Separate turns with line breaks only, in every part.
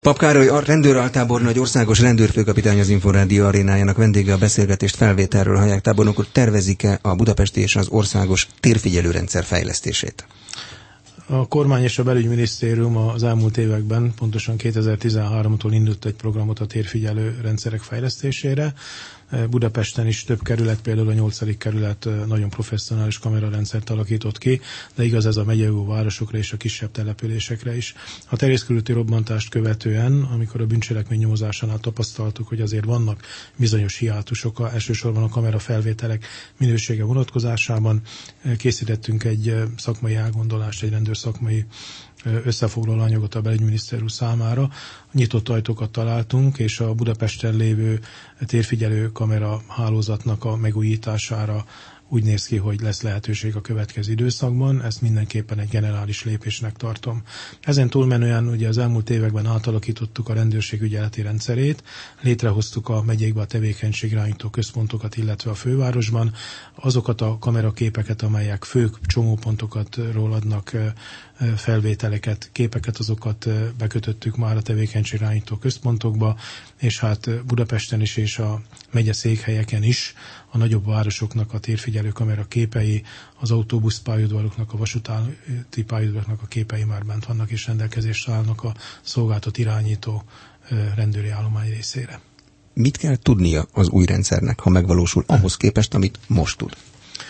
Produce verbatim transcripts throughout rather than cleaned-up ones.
Papp Károly, a rendőraltábornagy országos rendőrfőkapitány, az Inforádió arénájának vendége. A beszélgetést felvételről hallják. Tábornok úr, tervezik-e a budapesti és az országos térfigyelőrendszer fejlesztését?
A kormány és a belügyminisztérium az elmúlt években, pontosan kétezer-tizenháromtól indult egy programot a térfigyelő rendszerek fejlesztésére. Budapesten is több kerület, például a nyolcadik kerület nagyon professzionális kamerarendszert alakított ki, de igaz ez a megyei városokra és a kisebb településekre is. A terészkörúti robbantást követően, amikor a bűncselekmény nyomozásánál tapasztaltuk, hogy azért vannak bizonyos hiátusok, elsősorban a kamerafelvételek minősége vonatkozásában, készítettünk egy szakmai elgondolást, egy rendőrszakmai összefoglaló anyagot a belügyminisztérium számára. Nyitott ajtókat találtunk, és a Budapesten lévő térfigyelő kamera hálózatnak a megújítására úgy néz ki, hogy lesz lehetőség a következő időszakban. Ezt mindenképpen egy generális lépésnek tartom. Ezen túlmenően ugye az elmúlt években átalakítottuk a rendőrség ügyeleti rendszerét, létrehoztuk a megyékbe a tevékenységirányító központokat, illetve a fővárosban azokat a kameraképeket, amelyek fő csomópontokatról adnak felvételeket, képeket, azokat bekötöttük már a tevékenységirányító központokba, és hát Budapesten is és a megye székhelyeken is a nagyobb városoknak a térfigyelő kamera képei, az autóbuszpályaudvaroknak, a vasúti pályaudvaroknak a képei már bent vannak és rendelkezésre állnak a szolgáltat irányító rendőri állomány részére.
Mit kell tudnia az új rendszernek, ha megvalósul, ahhoz képest, amit most tud?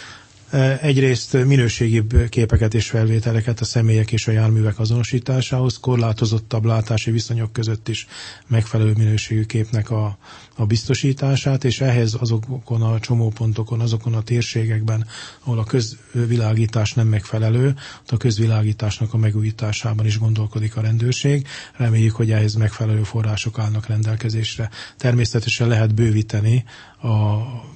Egyrészt minőségibb képeket és felvételeket a személyek és a járművek azonosításához, korlátozottabb látási viszonyok között is megfelelő minőségű képnek a, a biztosítását, és ehhez azokon a csomópontokon, azokon a térségekben, ahol a közvilágítás nem megfelelő, a közvilágításnak a megújításában is gondolkodik a rendőrség. Reméljük, hogy ehhez megfelelő források állnak rendelkezésre. Természetesen lehet bővíteni a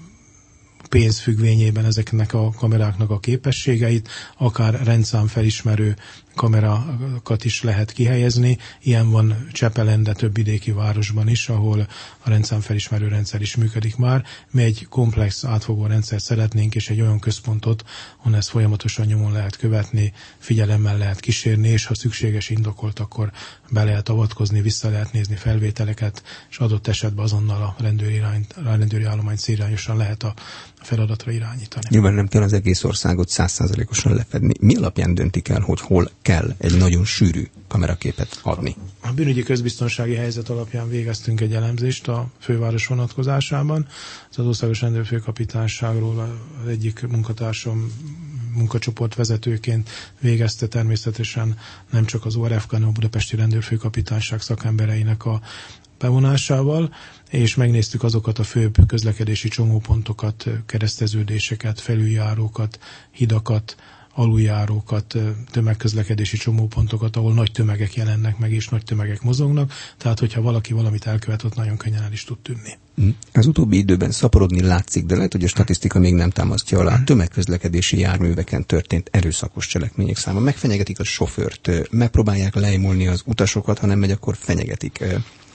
pénz függvényében ezeknek a kameráknak a képességeit, akár rendszám felismerő kamerákat is lehet kihelyezni. Ilyen van Csepelen, de több vidéki városban is, ahol a rendszámfelismerő rendszer is működik már. Mi egy komplex, átfogó rendszert szeretnénk, és egy olyan központot, ahol ezt folyamatosan nyomon lehet követni, figyelemmel lehet kísérni, és ha szükséges, indokolt, akkor be lehet avatkozni, vissza lehet nézni felvételeket, és adott esetben azonnal a rendőri, irány, a rendőri állományt szélirányosan lehet a feladatra irányítani.
Nyilván nem kell az egész országot száz százalékosan lefedni. Mi alapján döntik el, hogy hol kell egy nagyon sűrű kameraképet adni?
A bűnügyi közbiztonsági helyzet alapján végeztünk egy elemzést a főváros vonatkozásában. Az országos rendőrfőkapitányságról az egyik munkatársam munkacsoport vezetőként végezte természetesen nem csak az o er ef, hanem a budapesti rendőrfőkapitányság szakembereinek a bevonásával, és megnéztük azokat a főbb közlekedési csomópontokat, kereszteződéseket, felüljárókat, hidakat, aluljárókat, tömegközlekedési csomópontokat, ahol nagy tömegek jelennek meg, és nagy tömegek mozognak, tehát hogyha valaki valamit elkövet, ott nagyon könnyen el is tud tűnni.
Az utóbbi időben szaporodni látszik, de lehet, hogy a statisztika még nem támasztja alá. A tömegközlekedési járműveken történt erőszakos cselekmények száma. Megfenyegetik a sofőrt, megpróbálják leimolni az utasokat, ha nem megy, akkor fenyegetik.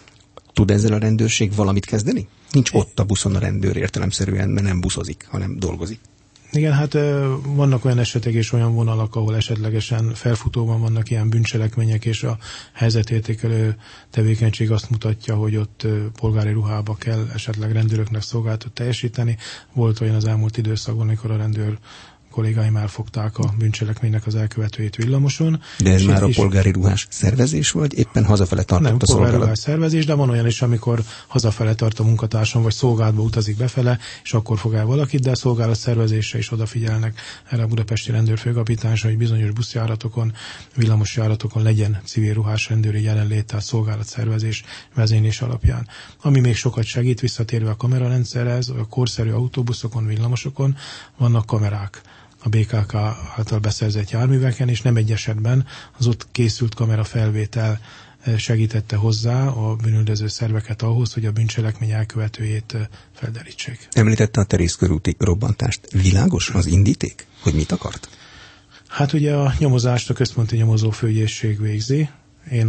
Tud ezzel a rendőrség valamit kezdeni? Nincs ott a buszon a rendőr értelemszerűen, mert nem buszozik, hanem dolgozik.
Igen, hát vannak olyan esetek és olyan vonalak, ahol esetlegesen felfutóban vannak ilyen bűncselekmények, és a helyzetértékelő tevékenység azt mutatja, hogy ott polgári ruhába kell esetleg rendőröknek szolgálatot teljesíteni. Volt olyan az elmúlt időszakban, amikor a rendőr kollégáim elfogták a bűncselekménynek az elkövetőjét villamoson.
De ez már a polgári ruhás szervezés, vagy éppen hazafele tartott
nem,
a szolgálat?
Nem, polgári ruhás szervezés, de van olyan is, amikor hazafele tart a munkatársam, vagy szolgálatba utazik befele, és akkor fog el valakit, de a szolgálat szervezésre is odafigyelnek erre a budapesti rendőrfőkapitányság, hogy bizonyos buszjáratokon, villamosjáratokon legyen civil ruhás rendőri jelenlét, tehát szolgálatszervezés vezénylés alapján. Ami még sokat segít, visszatérve a kamerarendszerhez, a korszerű autóbuszokon, villamosokon vannak kamerák a bé ká ká által beszerzett járműveken, és nem egy esetben az ott készült kamerafelvétel segítette hozzá a bűnüldöző szerveket ahhoz, hogy a bűncselekmény elkövetőjét felderítsék.
Említette a terészkörúti robbantást. Világos az indíték, hogy mit akart?
Hát ugye a nyomozást a központi nyomozófőügyészség végzi. Én a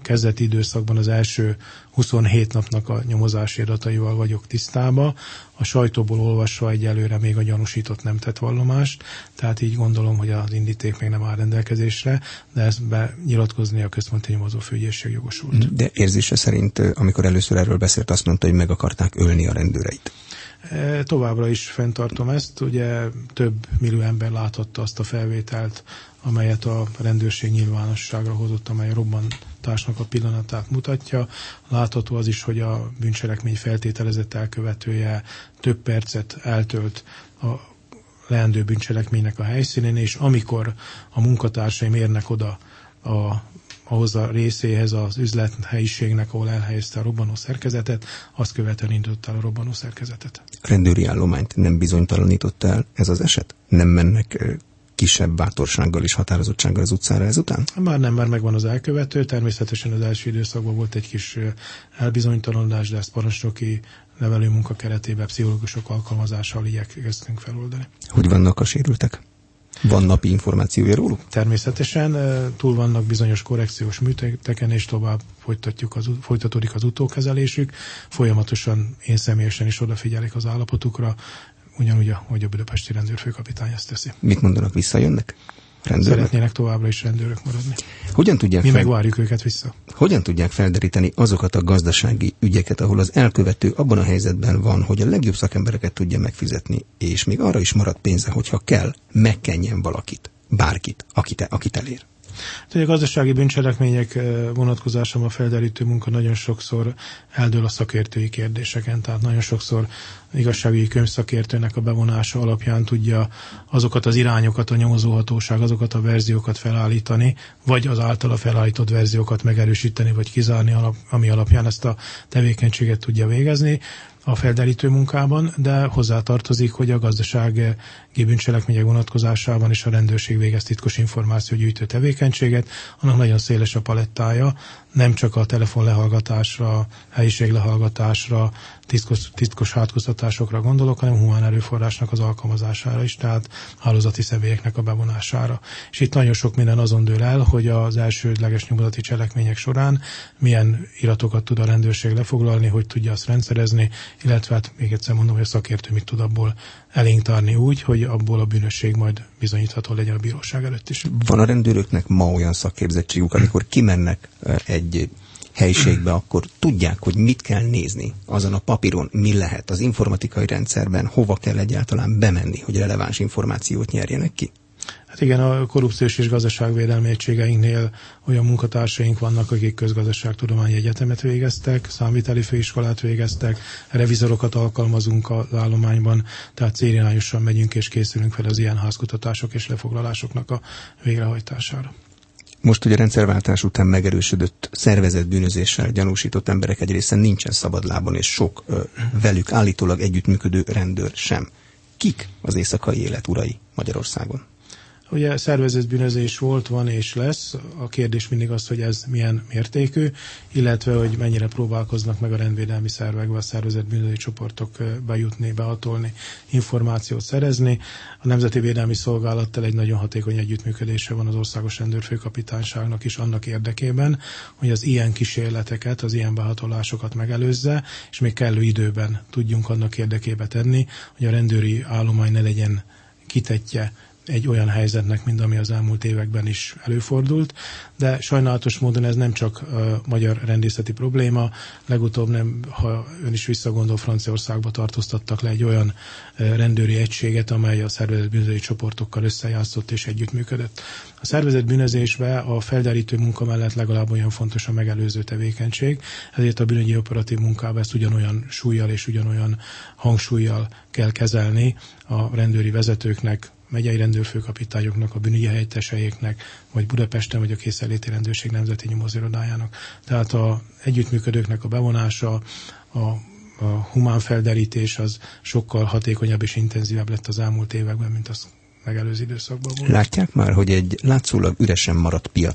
kezdeti időszakban az első huszonhét napnak a nyomozási adataival vagyok tisztában. A sajtóból olvasva egyelőre még a gyanúsított nem tett vallomást, tehát így gondolom, hogy az indíték még nem áll rendelkezésre, de ezt benyilatkozni a központi nyomozó főügyészség jogosult.
De érzése szerint, amikor először erről beszélt, azt mondta, hogy meg akarták ölni a rendőreit.
Továbbra is fenntartom ezt, ugye több millió ember láthatta azt a felvételt, amelyet a rendőrség nyilvánosságra hozott, amely a robbantásnak a pillanatát mutatja. Látható az is, hogy a bűncselekmény feltételezett elkövetője több percet eltölt a leendő bűncselekménynek a helyszínén, és amikor a munkatársaim érnek oda a ahhoz a részéhez az üzlethelyiségnek, ahol elhelyezte a robbanó szerkezetet, azt követően indított el a robbanó szerkezetet.
A rendőri állományt nem bizonytalanította el ez az eset? Nem mennek kisebb bátorsággal és határozottsággal az utcára ezután?
Már nem, már megvan az elkövető. Természetesen az első időszakban volt egy kis elbizonytalanodás, de ezt parancsnoki nevelő munka keretében pszichológusok alkalmazással igyekeztünk feloldani.
Hogy vannak a sérültek? Van napi információja róluk?
Természetesen túl vannak bizonyos korrekciós műtéteken, és tovább folytatjuk az, folytatódik az utókezelésük. Folyamatosan én személyesen is odafigyelek az állapotukra, ugyanúgy, ahogy a budapesti rendőrfőkapitány ezt teszi.
Mit mondanak, visszajönnek? Rendőrök?
Szeretnének továbbra is rendőrök maradni.
Hogyan tudják
Mi
fel...
megvárjuk őket vissza.
Hogyan tudják felderíteni azokat a gazdasági ügyeket, ahol az elkövető abban a helyzetben van, hogy a legjobb szakembereket tudja megfizetni, és még arra is marad pénze, hogyha kell, megkenjen valakit, bárkit, akit, akit elér?
A gazdasági bűncselekmények vonatkozásában a felderítő munka nagyon sokszor eldől a szakértői kérdéseken, tehát nagyon sokszor igazságügyi könyvszakértőnek a bevonása alapján tudja azokat az irányokat a nyomozóhatóság, azokat a verziókat felállítani, vagy az általa felállított verziókat megerősíteni, vagy kizárni, ami alapján ezt a tevékenységet tudja végezni a felderítő munkában, de hozzátartozik, hogy a gazdasági bűncselekmények vonatkozásában is a rendőrség végez titkos információgyűjtő tevékenységet, annak nagyon széles a palettája, nem csak a telefon lehallgatásra, helyiség lehallgatásra, titkos, titkos hátkoztatásokra gondolok, hanem humán erőforrásnak az alkalmazására is, tehát hálózati személyeknek a bevonására. És itt nagyon sok minden azon dől el, hogy az elsődleges nyomozati cselekmények során milyen iratokat tud a rendőrség lefoglalni, hogy tudja azt rendszerezni, illetve hát még egyszer mondom, hogy a szakértő mit tud abból elénk tárni úgy, hogy abból a bűnösség majd bizonyítható legyen a bíróság előtt is.
Van a rendőröknek ma olyan szakképzettségük, amikor kimennek egy helyiségbe, akkor tudják, hogy mit kell nézni azon a papíron, mi lehet az informatikai rendszerben, hova kell egyáltalán bemenni, hogy releváns információt nyerjenek ki?
Hát igen, a korrupciós és gazdaságvédelmi egységeinknél olyan munkatársaink vannak, akik közgazdaságtudományi egyetemet végeztek, számviteli főiskolát végeztek, revizorokat alkalmazunk az állományban, tehát célirányosan megyünk és készülünk fel az ilyen házkutatások és lefoglalásoknak a végrehajtására.
Most, hogy a rendszerváltás után megerősödött szervezett bűnözéssel gyanúsított emberek egy része nincsen szabadlábon, és sok ö, velük állítólag együttműködő rendőr sem. Kik az éjszakai élet urai Magyarországon?
Ugye szervezett bűnözés volt, van és lesz. A kérdés mindig az, hogy ez milyen mértékű, illetve hogy mennyire próbálkoznak meg a rendvédelmi szervekbe a szervezett bűnözői csoportok bejutni, behatolni, információt szerezni. A Nemzeti Védelmi Szolgálattal egy nagyon hatékony együttműködése van az Országos Rendőrfőkapitányságnak is annak érdekében, hogy az ilyen kísérleteket, az ilyen behatolásokat megelőzze, és még kellő időben tudjunk annak érdekébe tenni, hogy a rendőri állomány ne legyen kitetje egy olyan helyzetnek, mint ami az elmúlt években is előfordult, de sajnálatos módon ez nem csak a magyar rendészeti probléma, legutóbb nem, ha ön is visszagondol, Franciaországba tartóztattak le egy olyan rendőri egységet, amely a szervezett bűnözői csoportokkal összejátszott és együttműködött. A szervezett bűnözésben a felderítő munka mellett legalább olyan fontos a megelőző tevékenység, ezért a bűnügyi operatív munkában ezt ugyanolyan súllyal és ugyanolyan hangsúllyal kell kezelni a rendőri vezetőknek, megyei rendőrfőkapitányoknak, a bűnügyi helyetteseiknek, vagy Budapesten, vagy a készenléti rendőrség nemzeti nyomozóirodájának. Tehát az együttműködőknek a bevonása, a, a humán felderítés az sokkal hatékonyabb és intenzívebb lett az elmúlt években, mint az megelőző időszakban volt.
Látják már, hogy egy látszólag üresen maradt piacra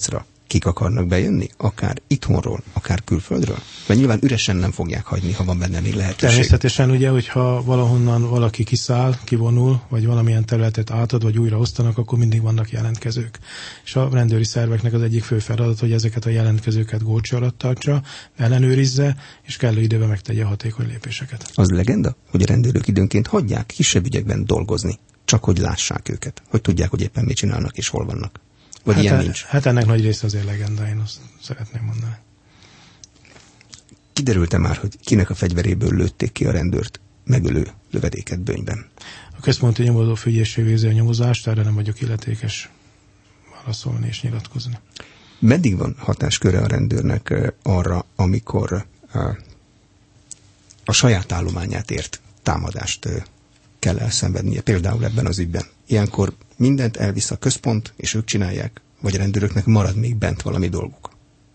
kik akarnak bejönni, akár itthonról, akár külföldről? Mert nyilván üresen nem fogják hagyni, ha van benne még lehetőség.
Természetesen ugye, hogyha valahonnan valaki kiszáll, kivonul, vagy valamilyen területet átad, vagy újra osztanak, akkor mindig vannak jelentkezők. És a rendőri szerveknek az egyik fő feladat, hogy ezeket a jelentkezőket górcső alatt tartsa, ellenőrizze, és kellő időben megtegye hatékony lépéseket.
Az legenda, hogy a rendőrök időnként hagyják kisebb ügyekben dolgozni, csak hogy lássák őket, hogy tudják, hogy éppen mit csinálnak és hol vannak. Vagy
hát,
ilyen
e,
nincs.
Hát ennek nagy része azért legenda, én azt szeretném mondani.
Kiderült-e már, hogy kinek a fegyveréből lőtték ki a rendőrt megölő lövedéket Bönyben?
A központi nyomozó ügyészség végzi a nyomozást, erre nem vagyok illetékes válaszolni és nyilatkozni.
Meddig van hatásköre a rendőrnek arra, amikor a saját állományát ért támadást kell elszenvednie, például ebben az ügyben? Ilyenkor mindent elvisz a központ, és ők csinálják, vagy a rendőröknek marad még bent valami dolguk?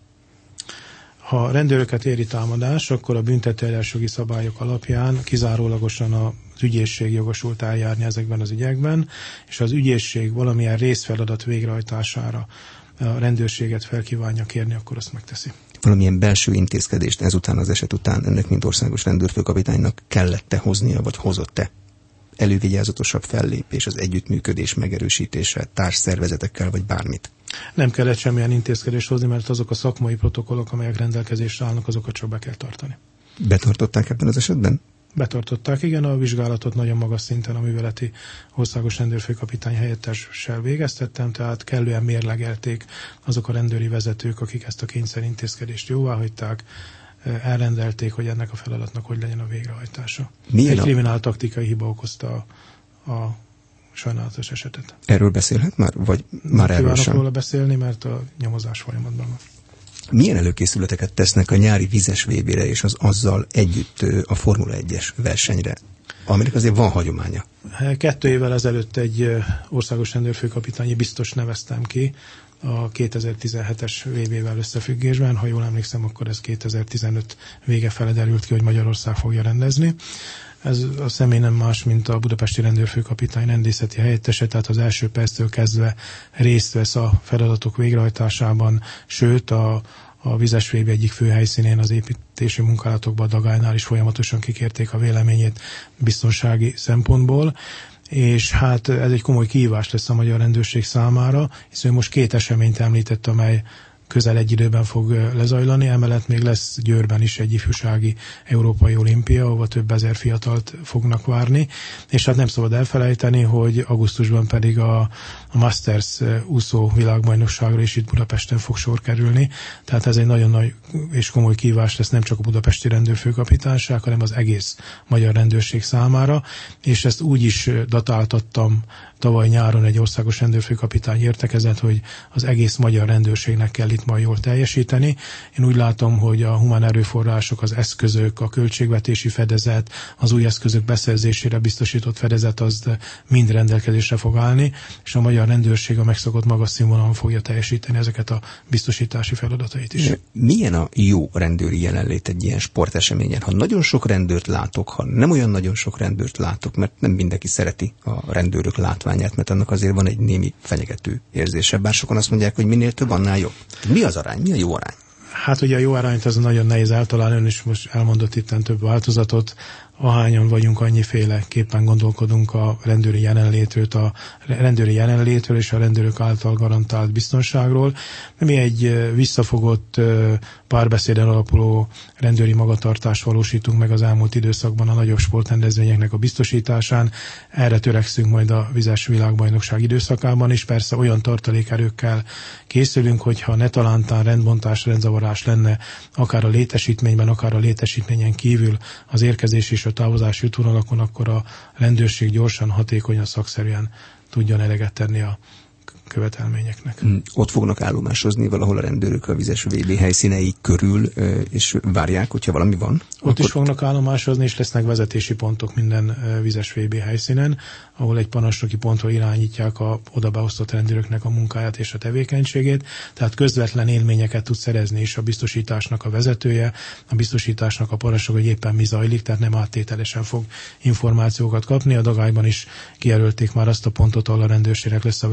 Ha rendőröket éri támadás, akkor a büntetőeljárásjogi szabályok alapján kizárólagosan az ügyészség jogosult eljárni ezekben az ügyekben, és az ügyészség valamilyen részfeladat végrehajtására a rendőrséget felkívánja kérni, akkor azt megteszi.
Valamilyen belső intézkedést ezután az eset után ennek, mint országos rendőrfőkapitánynak kellett-e hoznia, vagy hozott-e? Elővigyázatosabb fellépés, az együttműködés megerősítése, társszervezetekkel, vagy bármit?
Nem kellett semmilyen intézkedést hozni, mert azok a szakmai protokollok, amelyek rendelkezésre állnak, azokat csak be kell tartani.
Betartották ebben az esetben?
Betartották, igen, a vizsgálatot nagyon magas szinten a műveleti országos rendőrfőkapitány helyettessel végeztettem, tehát kellően mérlegelték azok a rendőri vezetők, akik ezt a kényszerintézkedést jóváhagyták, elrendelték, hogy ennek a feladatnak hogy legyen a végrehajtása. Milyen Egy a... krimináltaktikai hiba okozta a, a sajnálatos esetet.
Erről beszélhet már? Vagy már erről sem?
Kívánok róla beszélni, mert a nyomozás folyamatban van.
Milyen előkészületeket tesznek a nyári vizes vé bére és az azzal együtt a Formula egyes versenyre, aminek azért van hagyománya?
Kettő évvel ezelőtt egy országos rendőrfőkapitányi biztos neveztem ki a kétezer-tizenhetes vé bével összefüggésben. Ha jól emlékszem, akkor ez kétezer-tizenöt vége fele derült ki, hogy Magyarország fogja rendezni. Ez a személy nem más, mint a budapesti rendőrfőkapitány rendészeti helyettese, tehát az első perctől kezdve részt vesz a feladatok végrehajtásában, sőt a, a vizes vé bé egyik fő helyszínén az építési munkálatokban, a Dagálynál is folyamatosan kikérték a véleményét biztonsági szempontból, és hát ez egy komoly kihívás lesz a magyar rendőrség számára, hiszen most két eseményt említett, amely közel egy időben fog lezajlani, emellett még lesz Győrben is egy ifjúsági európai olimpia, ahol több ezer fiatalt fognak várni, és hát nem szabad elfelejteni, hogy augusztusban pedig a, a Masters úszó világbajnokságra is itt Budapesten fog sor kerülni, tehát ez egy nagyon nagy és komoly kihívás lesz nem csak a budapesti rendőrfőkapitányság, hanem az egész magyar rendőrség számára, és ezt úgy is datáltattam tavaly nyáron egy országos rendőrfőkapitány értekezett, hogy az egész magyar rendőrségnek kell itt majd jól teljesíteni. Én úgy látom, hogy a humán erőforrások, az eszközök, a költségvetési fedezet, az új eszközök beszerzésére biztosított fedezet az mind rendelkezésre fog állni, és a magyar rendőrség a megszokott magas színvonalon fogja teljesíteni ezeket a biztosítási feladatait is.
Milyen a jó rendőri jelenlét egy ilyen sporteseményen? Ha nagyon sok rendőrt látok, ha nem olyan nagyon sok rendőrt látok, mert nem mindenki szereti a rendőrök látványát, mert annak azért van egy némi fenyegető érzése. Bár sokan azt mondják, hogy minél több, annál jobb. Mi az arány? Mi a jó arány?
Hát ugye a jó arányt az nagyon nehéz eltalálni, ön is most elmondott itten több változatot. Ahányan vagyunk, annyiféleképpen gondolkodunk a rendőri jelenlétről, a rendőri jelenlétről és a rendőrök által garantált biztonságról. Mi egy visszafogott, párbeszéden alapuló rendőri magatartást valósítunk meg az elmúlt időszakban a nagyobb sportrendezvényeknek a biztosításán. Erre törekszünk majd a vizes világbajnokság időszakában is. Persze olyan tartalékerőkkel készülünk, hogyha ne talántán rendbontás, rendzavarás lenne, akár a létesítményben, akár a létesítményen kívül az érkezés és a távozási útvonalakon, akkor a rendőrség gyorsan, hatékonyan, szakszerűen tudjon eleget tenni a követelményeknek.
Mm, ott fognak állomásozni valahol a rendőrök a vizes vé bé helyszínei körül, és várják, hogyha valami van?
Ott
akkor...
is fognak állomásozni, és lesznek vezetési pontok minden vizes vé bé helyszínen, ahol egy parancsnoki pontra irányítják a oda beosztott rendőröknek a munkáját és a tevékenységét, tehát közvetlen élményeket tud szerezni is a biztosításnak a vezetője, a biztosításnak a parancsnok, hogy éppen mi zajlik, tehát nem áttételesen fog információkat kapni. A Dagályban is kijelölték már azt a pontot, ahol a rendőrségnek lesz a vezetési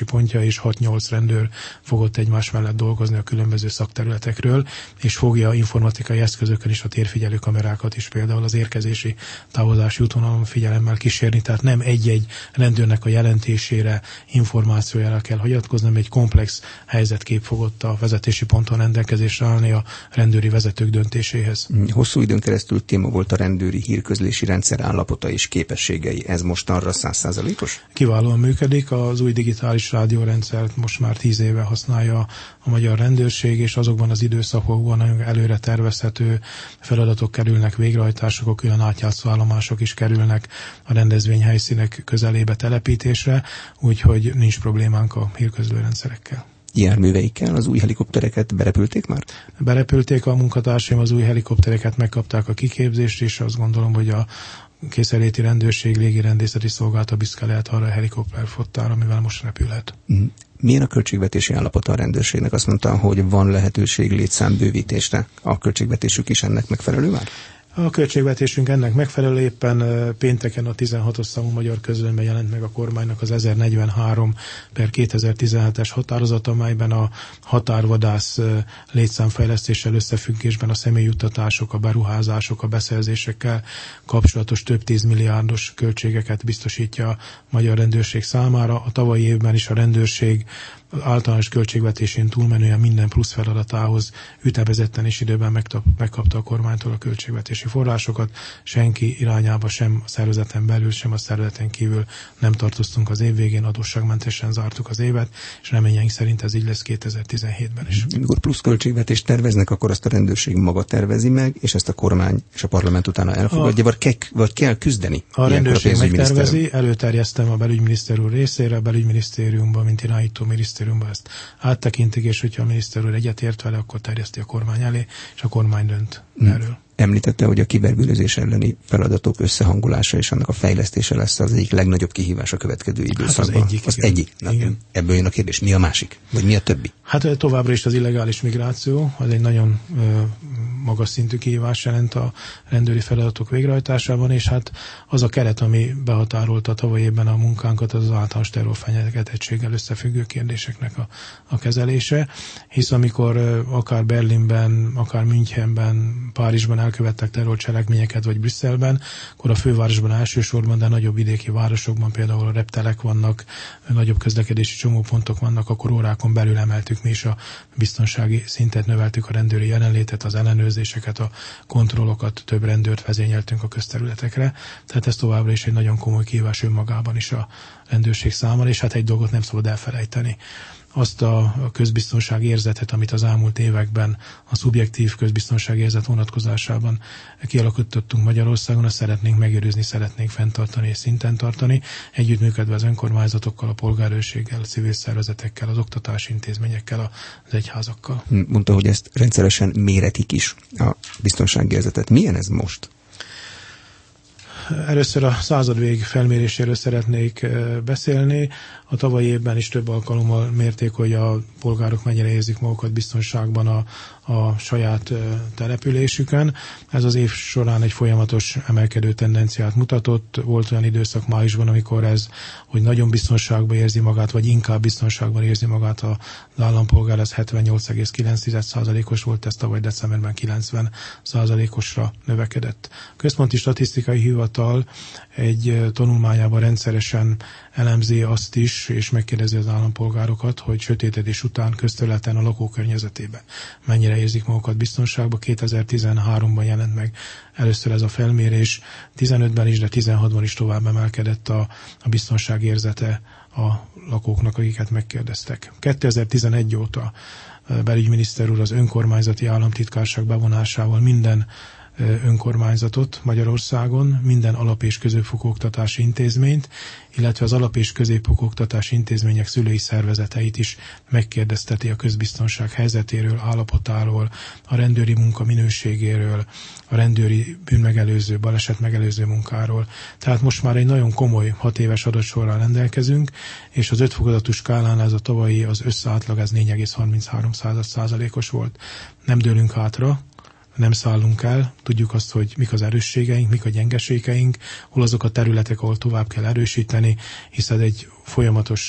pontja, és hat-nyolc rendőr fogott egymás mellett dolgozni a különböző szakterületekről, és fogja informatikai eszközökkel is a térfigyelő kamerákat is például az érkezési távozási útvonalon figyelemmel kísérni, tehát nem egy-egy rendőrnek a jelentésére, információjára kell hagyatkozni, hanem egy komplex helyzetkép fogott a vezetési ponton rendelkezésre állni a rendőri vezetők döntéséhez.
Hosszú időn keresztül téma volt a rendőri hírközlési rendszer állapota és képességei. Ez mostanra száz százalékos?
Kiválóan működik. Az új digitális rádiórendszert most már tíz éve használja a magyar rendőrség, és azokban az időszakokban előre tervezhető feladatok kerülnek végrehajtások, olyan átjátszó állomások is kerülnek a rendezvényhelyszínek közelébe telepítésre, úgyhogy nincs problémánk a hírközlőrendszerekkel.
Járműveikkel az új helikoptereket berepülték már?
Berepülték a munkatársaim, az új helikoptereket megkapták a kiképzést, és azt gondolom, hogy a készenléti rendőrség légirendészeti szolgálata büszke lehet arra a helikopterflottára, amivel most repülhet.
Milyen a költségvetési állapota a rendőrségnek? Azt mondta, hogy van lehetőség létszámbővítésre. A költségvetésük is ennek megfelelő már?
A költségvetésünk ennek megfelelő, éppen pénteken a tizenhatos számú magyar közlönyben jelent meg a kormánynak az ezernegyvenhárom per kétezer-tizenhetes határozat, amelyben a határvadász létszámfejlesztéssel összefüggésben a személyjuttatások, a beruházások, a beszerzésekkel kapcsolatos több tízmilliárdos költségeket biztosítja a magyar rendőrség számára. A tavalyi évben is a rendőrség általános költségvetésén túlmenően minden plusz feladatához ütemezetten és időben megkapta a kormánytól a költségvetési forrásokat. Senki irányába sem a szervezeten belül, sem a szervezeten kívül nem tartoztunk az év végén, adósságmentesen zártuk az évet, és reményeink szerint ez így lesz kétezer-tizenhétben is.
Amikor plusz költségvetést terveznek, akkor azt a rendőrség maga tervezi meg, és ezt a kormány és a parlament utána elfogadja, a, vagy, ke, vagy kell küzdeni?
A rendőrség megtervezi, előterjesztem a belügyminiszter úr részére, a belügyminisztériumban, mint irányító miniszter ezt áttekintik, és hogyha a miniszter úr egyetért vele, akkor terjeszti a kormány elé, és a kormány dönt hmm. erről.
Említette, hogy a kiberbűnözés elleni feladatok összehangolása és annak a fejlesztése lesz az egyik legnagyobb kihívás a következő időszakban.
Hát az egyik.
Az
igen.
egyik. Na,
igen.
Ebből jön a kérdés, mi a másik? Vagy mi a többi?
Hát továbbra is az illegális migráció, az egy nagyon ö, magas szintű kihívás jelent a rendőri feladatok végrehajtásában, és hát az a keret, ami behatárolta tavaly évben a munkánkat, az az általános terrorfenyegetettséggel összefüggő kérdéseknek a, a kezelése, hisz amikor ö, akár Berlinben, akár Münchenben, Párizsban elkövettek terrorcselekményeket, vagy Brüsszelben, akkor a fővárosban elsősorban, de nagyobb vidéki városokban, például a reptelek vannak, nagyobb közlekedési csomópontok vannak, akkor órákon belül emeltük mi is a biztonsági szintet, növeltük a rendőri jelenlétet, az ellenőrzéseket, a kontrollokat, több rendőrt vezényeltünk a közterületekre. Tehát ez továbbra is egy nagyon komoly kihívás önmagában is a rendőrség számára, és hát egy dolgot nem szabad elfelejteni. Azt a közbiztonsági érzetet, amit az elmúlt években a szubjektív közbiztonsági érzet vonatkozásában kialakítottunk Magyarországon, azt szeretnénk megőrizni, szeretnénk fenntartani és szinten tartani, együttműködve az önkormányzatokkal, a polgárőrséggel, a civil szervezetekkel, az oktatási intézményekkel, az egyházakkal.
Mondta, hogy ezt rendszeresen méretik is, a biztonsági érzetet. Milyen ez most?
Először a századvég felméréséről szeretnék beszélni. A tavalyi évben is több alkalommal mérték, hogy a polgárok mennyire érzik magukat biztonságban a, a saját településükön. Ez az év során egy folyamatos emelkedő tendenciát mutatott. Volt olyan időszak májusban, amikor ez, hogy nagyon biztonságban érzi magát, vagy inkább biztonságban érzi magát az állampolgár, ez hetvennyolc egész kilenc százalékos volt, ez tavaly decemberben kilencven százalékosra növekedett. A Központi Statisztikai Hivatal egy tanulmányában rendszeresen elemzi azt is, és megkérdezi az állampolgárokat, hogy sötétedés után közterületen a lakókörnyezetében mennyire érzik magukat biztonságban. kétezer-tizenháromban jelent meg először ez a felmérés, tizenötben is, de tizenhatban is tovább emelkedett a, a biztonság érzete a lakóknak, akiket megkérdeztek. kétezer-tizenegy óta belügyminiszter úr az önkormányzati államtitkárság bevonásával minden önkormányzatot Magyarországon, minden alap- és középfokú oktatási intézményt, illetve az alap- és középfokú oktatási intézmények szülői szervezeteit is megkérdezteti a közbiztonság helyzetéről, állapotáról, a rendőri munka minőségéről, a rendőri bűnmegelőző, balesetmegelőző munkáról. Tehát most már egy nagyon komoly hat éves adatsorral rendelkezünk, és az öt fokozatú skálán ez a tavalyi az összeátlag, ez négy egész harminchárom százalékos volt. Nem dőlünk hátra, nem szállunk el, tudjuk azt, hogy mik az erősségeink, mik a gyengeségeink, hol azok a területek, ahol tovább kell erősíteni, hiszen egy folyamatos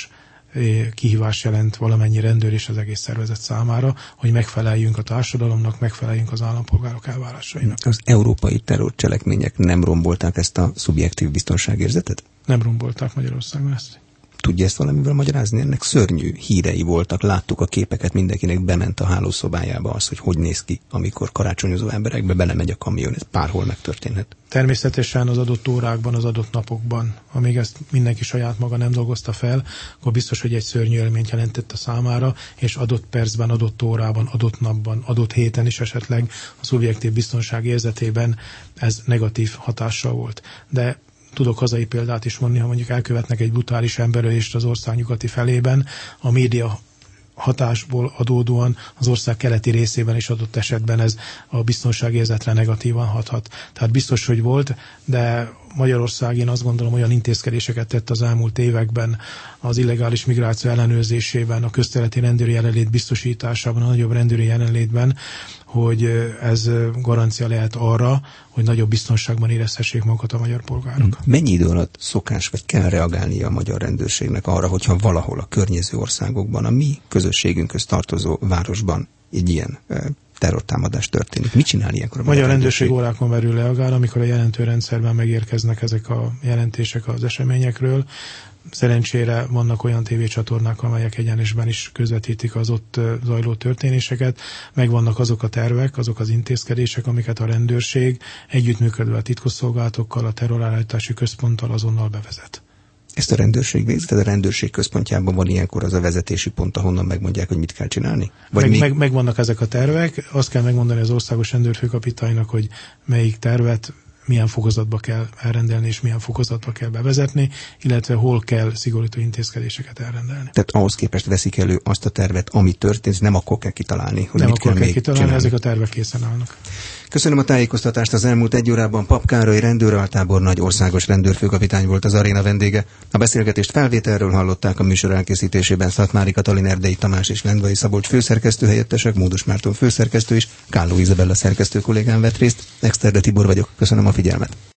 kihívás jelent valamennyi rendőr és az egész szervezet számára, hogy megfeleljünk a társadalomnak, megfeleljünk az állampolgárok elvárásainak.
Az európai terrorcselekmények nem rombolták ezt a szubjektív biztonságérzetet?
Nem rombolták Magyarországon ezt.
Tudja ezt valamivel magyarázni? Ennek szörnyű hírei voltak, láttuk a képeket, mindenkinek bement a hálószobájába az, hogy hogy néz ki, amikor karácsonyozó emberekbe belemegy a kamion, ez párhol megtörténhet.
Természetesen az adott órákban, az adott napokban, amíg ezt mindenki saját maga nem dolgozta fel, akkor biztos, hogy egy szörnyű élményt jelentett a számára, és adott percben, adott órában, adott napban, adott héten is esetleg a szubjektív biztonság érzetében ez negatív hatással volt. De tudok hazai példát is mondani, ha mondjuk elkövetnek egy brutális emberölést az ország nyugati felében, a média hatásból adódóan az ország keleti részében is adott esetben ez a biztonságérzetre negatívan hathat. Tehát biztos, hogy volt, de Magyarország, én azt gondolom, olyan intézkedéseket tett az elmúlt években az illegális migráció ellenőrzésében, a közterületi rendőri jelenlét biztosításában, a nagyobb rendőri jelenlétben, hogy ez garancia lehet arra, hogy nagyobb biztonságban érezhessék magukat a magyar polgárok.
Mennyi idő alatt szokás, vagy kell reagálnia a magyar rendőrségnek arra, hogyha valahol a környező országokban, a mi közösségünkhöz tartozó városban egy ilyen terrortámadás történik? Mit csinál ilyenkor a
magyar rendőrség? Magyar rendőrség órákon belül reagál, amikor a jelentőrendszerben megérkeznek ezek a jelentések az eseményekről. Szerencsére vannak olyan tévécsatornák, amelyek egyenesben is közvetítik az ott zajló történéseket. Megvannak azok a tervek, azok az intézkedések, amiket a rendőrség együttműködve a titkosszolgálatokkal, a terrorállítási központtal azonnal bevezet.
Ezt a rendőrség végzi? Tehát a rendőrség központjában van ilyenkor az a vezetési pont, ahonnan megmondják, hogy mit kell csinálni?
Vagy meg, még... meg, megvannak ezek a tervek. Azt kell megmondani az országos rendőrfőkapitánynak, hogy melyik tervet milyen fokozatba kell elrendelni, és milyen fokozatba kell bevezetni, illetve hol kell szigorító intézkedéseket elrendelni.
Tehát ahhoz képest veszik elő azt a tervet, ami történt, nem akkor kell kitalálni, hogy
nem
mit
akkor
kell,
kell
még
kitalálni,
csinálni.
ezek a tervek készen állnak.
Köszönöm a tájékoztatást. Az elmúlt egy órában Papp Károly rendőraltábornagy országos rendőrfőkapitány volt az aréna vendége. A beszélgetést felvételről hallották, a műsor elkészítésében Szatmári Katalin, Erdei Tamás és Lendvai Szabolcs főszerkesztő helyettesek, Módos Márton főszerkesztő és Kálló Izabella szerkesztő kollégám vett részt. Exterde Tibor vagyok. Köszönöm a figyelmet.